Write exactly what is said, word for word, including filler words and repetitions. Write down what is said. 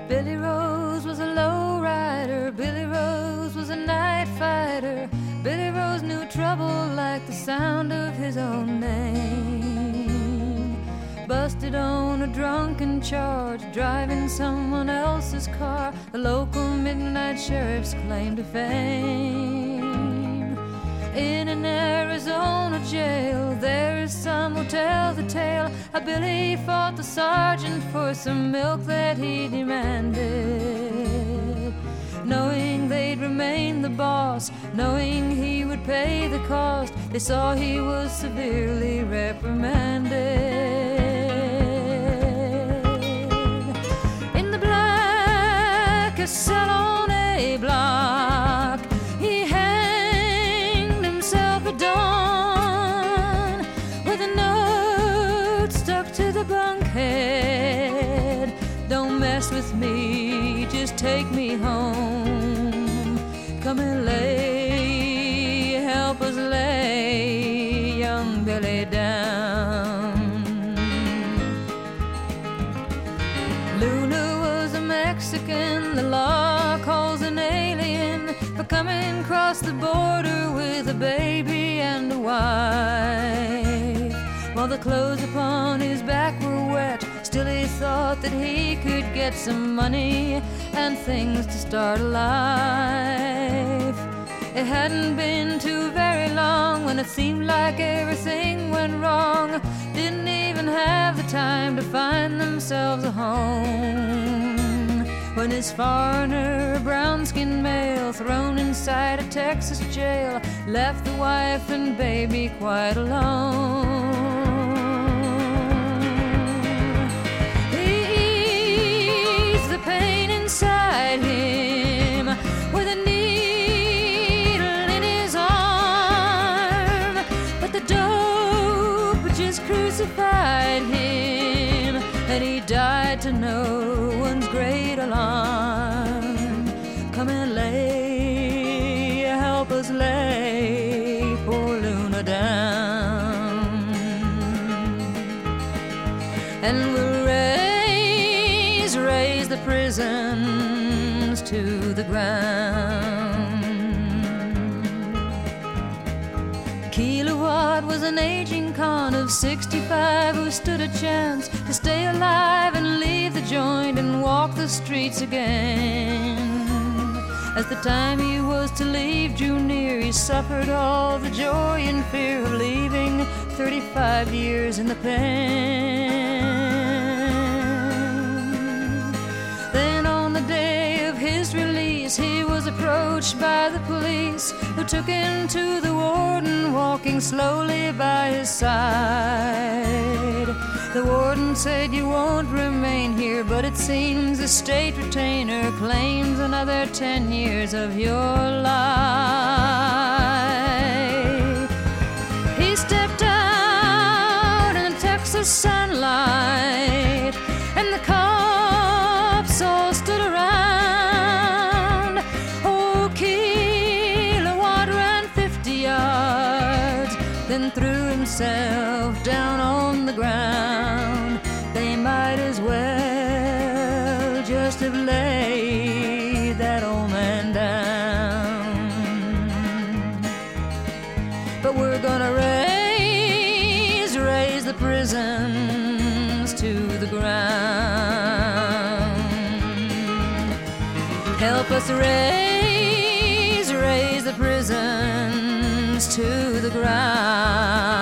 Billy Rose was a low rider, Billy Rose was a night fighter. Billy Rose knew trouble like the sound of his own name. Busted on a drunken charge, driving someone else's car, the local midnight sheriff's claim to fame. In an Arizona jail, there is some who tell the tale how Billy fought the sergeant for some milk that he demanded. Knowing they'd remain the boss, knowing he would pay the cost, they saw he was severely reprimanded. In the blackest cell on A block, he hanged himself at dawn, with a note stuck to the bunkhead. Don't mess with me, just take me home. Come and lay, help us lay young Billy down. Luna was a Mexican, the law calls an alien for coming across the border with a baby and a wife. While the clothes upon his back were wet, still he thought that he could get some money and things to start a life. It hadn't been too very long when it seemed like everything went wrong. Didn't even have the time to find themselves a home, when his foreigner, brown-skinned male, thrown inside a Texas jail, left the wife and baby quite alone. Pain inside him with a needle in his arm, but the dope just crucified him, and he died to no one's great alarm. Come and lay, help us lay poor Luna down, and we'll raise, raise the prisons to the ground. Kilowatt was an aging con of sixty-five who stood a chance to stay alive and leave the joint and walk the streets again. As the time he was to leave drew near, he suffered all the joy and fear of leaving thirty-five years in the pen. Then on the day of his release, he was approached by the police, who took him to the warden, walking slowly by his side. The warden said, "You won't remain here, but it seems the state retainer claims another ten years of your life." He stepped out in the Texas sunlight, and the cops all stood around. Oh, Kilowatt ran fifty yards, then threw himself down on the ground. They might as well just have laid that old man down. But we're gonna raise, raise the prisons to the ground. Help us raise, raise the prisons to the ground.